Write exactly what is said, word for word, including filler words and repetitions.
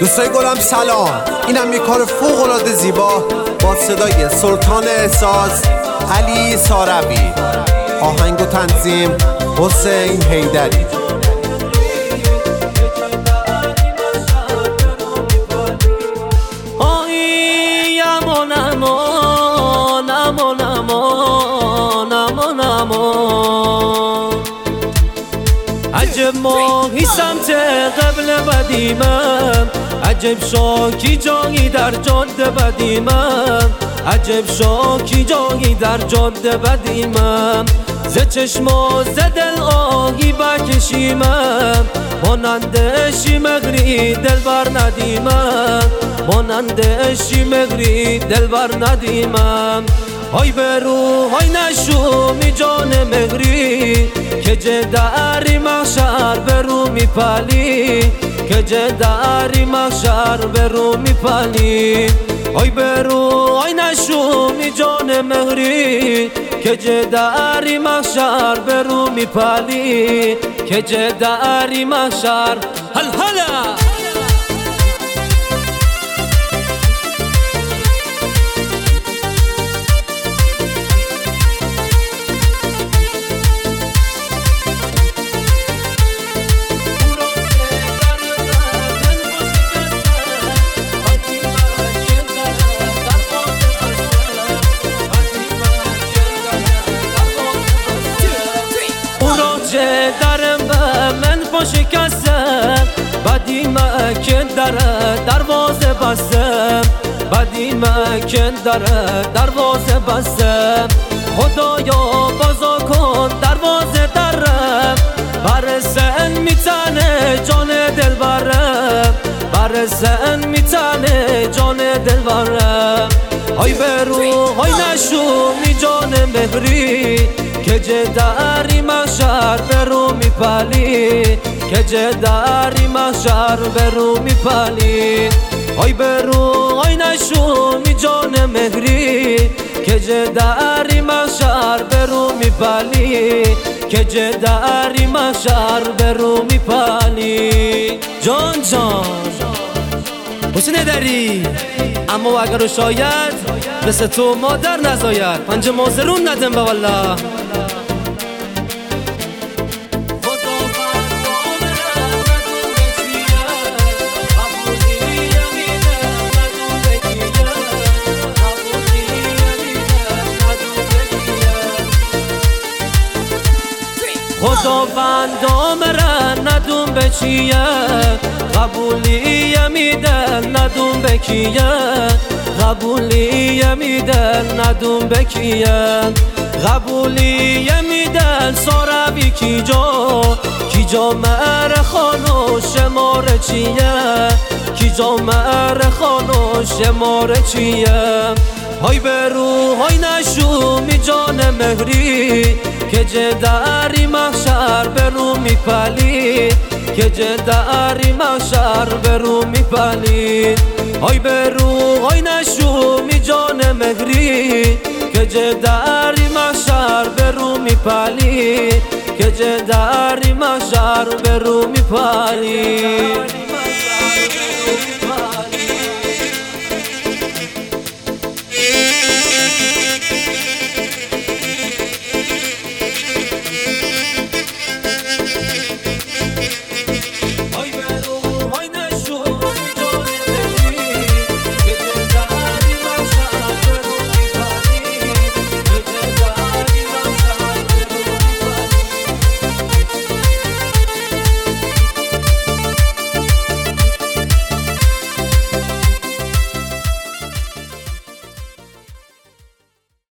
دوستای گلم سلام. اینم یه کار فوق العاده زیبا با صدای سلطان احساس علی ساروی، آهنگ و تنظیم حسین حیدری. آی امان امان امان امان امان امان عجب ماهی سمت قبل بدیمم، عجب شاکی جایی در جاده بدیمم، عجب شاکی جایی در جاده بدیمم. ز چشما ز دل آهی بکشیمم، مانند شیمغری دل بر ندیمم، مانند شیمغری دل بر ندیمم. های برو های نشومی جان مغری، که جداری محشر برو میپلی، که جداری محشر برو میپلی. های برو های نشومی جان مغری، که جداری محشر برو میپلی، که جداری محشر هل هلا. درم به من شکستم، بدیمه که دره دروازه بستم، بدیمه که دره دروازه بستم. خدایا بازا کن دروازه درم، بر سن میتنه جان دل برم، بر سن میتنه جان دل برم. های برو های نشومی جان مهری، که جداری محشر برو میپلی، که جداری محشر برو میپلی. های برو های نشومی جان مهری، که جداری محشر برو میپلی، که جداری محشر برو میپلی. جان جان حسین حیدری، اما اگر شاید مثل تو مادر نزاید، پنج مازرون ندم به والله. خداوند آمرن ندون به چیه، قبولی میدن ندون به کیه، قبولی میدن ندون به کیه، قبولی میدن ساروی کی جا، کی جا مر خانو شمار چیه، کی جا مر خانو شمار چیه. های برو های نشومی جان مهری، که جداری محشر برو میپلی، که جداری محشر برو میپلی. های برو های نشومی جان مهری، که جداری محشر برو میپلی، که جداری محشر برو میپلی.